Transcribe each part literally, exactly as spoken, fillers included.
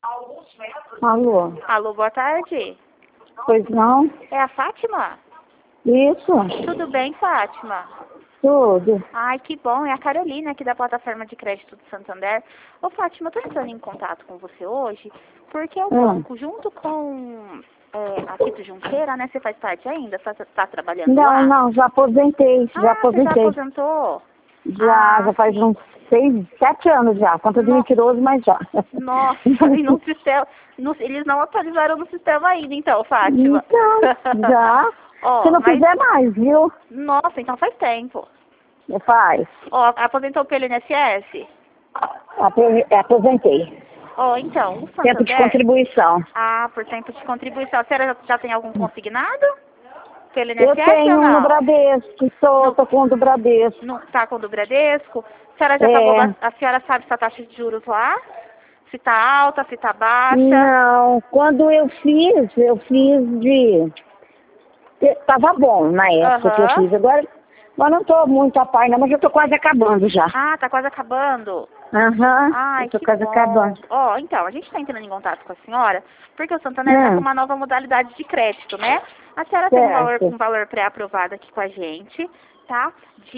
Alô? Alô, boa tarde. Pois não? É a Fátima? Isso? Tudo bem, Fátima? Tudo. Ai, que bom. É a Carolina aqui da plataforma de crédito do Santander. Ô, Fátima, eu tô entrando em contato com você hoje porque o Hum. banco, junto com é, a Quito Junqueira, né? Você faz parte ainda? Você tá trabalhando Não, lá? não, já aposentei, já Ah, você já aposentei. aposentou? Já, Ah, já faz sim. uns seis, sete anos já. Conta de No- mentiroso, mas já. Nossa, e no sistema, no- eles não atualizaram no sistema ainda, então, Fátima. Então, já. Ó, Se não mas, quiser mais, viu? nossa, então faz tempo. Faz. Ó, aposentou pelo I N S S? Apo- Aposentei. Ó, então, o Tempo de Santander... contribuição. Ah, por tempo de contribuição. A senhora já, já tem algum consignado pelo Eu I N S S ou tenho um no não? Bradesco, sou, No, tô com o do Bradesco. no, tá com o do Bradesco? A senhora já pagou, É. ba- a senhora sabe se a taxa de juros lá? Se tá alta, se tá baixa? Não, quando eu fiz, eu fiz de... Tava bom na época que eu Aham. fiz. Agora, agora não tô muito a par, não, mas eu tô quase acabando já. Ah, tá quase acabando. Aham, Ai, eu tô que quase bom. acabando. Ó, então, a gente está entrando em contato com a senhora porque o Santander está com Hum, uma nova modalidade de crédito, né? A senhora tem um valor, certo. um valor pré-aprovado aqui com a gente, tá?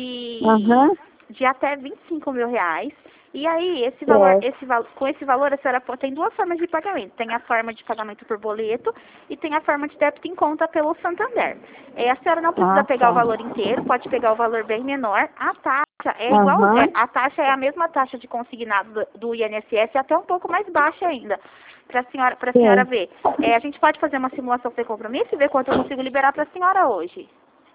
De, Aham, de até vinte e cinco mil reais. E aí, esse valor, certo. esse, val- com esse valor, a senhora po- tem duas formas de pagamento. Tem a forma de pagamento por boleto e tem a forma de débito em conta pelo Santander. É, a senhora não precisa Ah, pegar o tá. valor inteiro, pode pegar o valor bem menor. A taxa é igual, é, Aham, a taxa é a mesma taxa de consignado do, do I N S S, até um pouco mais baixa ainda, para senhora, pra senhora sim. ver. É, a gente pode fazer uma simulação sem compromisso e ver quanto eu consigo liberar para a senhora hoje.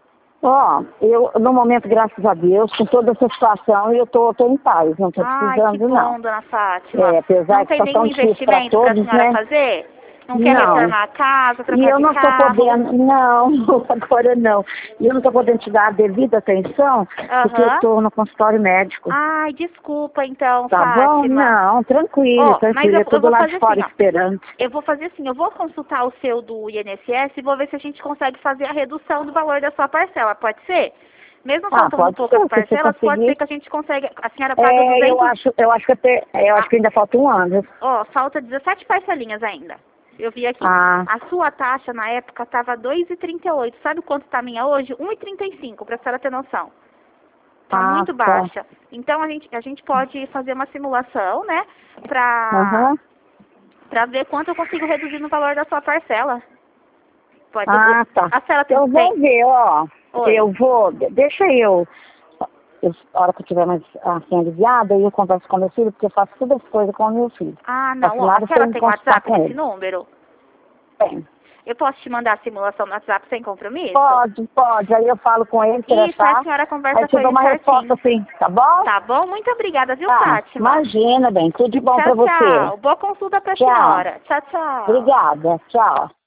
Ó, eu, no momento, graças a Deus, com toda essa situação, eu tô, tô em paz, não tô Ai, que precisando, não. bom, dona Fátima. É, apesar Não que tem tá nenhum tão difícil para investimento para a todos, senhora né? fazer? Não quer Não. reformar a casa, E trocar eu de não estou carro? podendo, não, agora não. E eu não estou podendo te dar a devida atenção, porque eu Aham. estou no consultório médico. Ai, desculpa então, Tá bom? Fátima. Não, tranquilo, Ó, mas tranquilo. eu, Eu eu tô do vou lado fazer de fora assim, ó. esperando. Eu vou fazer assim, eu vou consultar o seu do I N S S e vou ver se a gente consegue fazer a redução do valor da sua parcela, pode ser? Mesmo Ah, faltando pode poucas ser, se você parcelas, pode ser conseguir. que a gente consiga, a senhora paga É, eu duzentos, acho, eu acho que até, eu acho ah, que ainda falta um ano. ó, falta dezessete parcelinhas ainda. Eu vi aqui. Ah, A sua taxa na época estava dois e trinta e oito. Sabe quanto está a minha hoje? um e trinta e cinco, para a senhora ter noção. Tá ah, muito tá. baixa. Então a gente, a gente pode fazer uma simulação, né? Pra, Aham. pra ver quanto eu consigo reduzir no valor da sua parcela. Pode. o- Ah, tá. A senhora tem, Eu tem. vou ver, ó. Oi. Eu vou, deixa eu, eu, a hora que eu tiver mais assim, aliviada, eu converso com meu filho, porque eu faço todas as coisas com o meu filho. Ah, não. Faço ó, A nada senhora sem tem consultar WhatsApp com nesse ele. número? Tem. Eu posso te mandar a simulação no WhatsApp sem compromisso? Pode, pode. Aí eu falo com ele, se ele Isso, aí a achar. senhora Aí conversa te com dou ele uma resposta certinho. assim, tá bom? Tá bom? Muito obrigada, viu, Tá. Fátima? Imagina, bem. Tudo de bom pra Tchau, você. tchau. Boa consulta pra Tchau. senhora. Tchau, tchau. Obrigada. Tchau.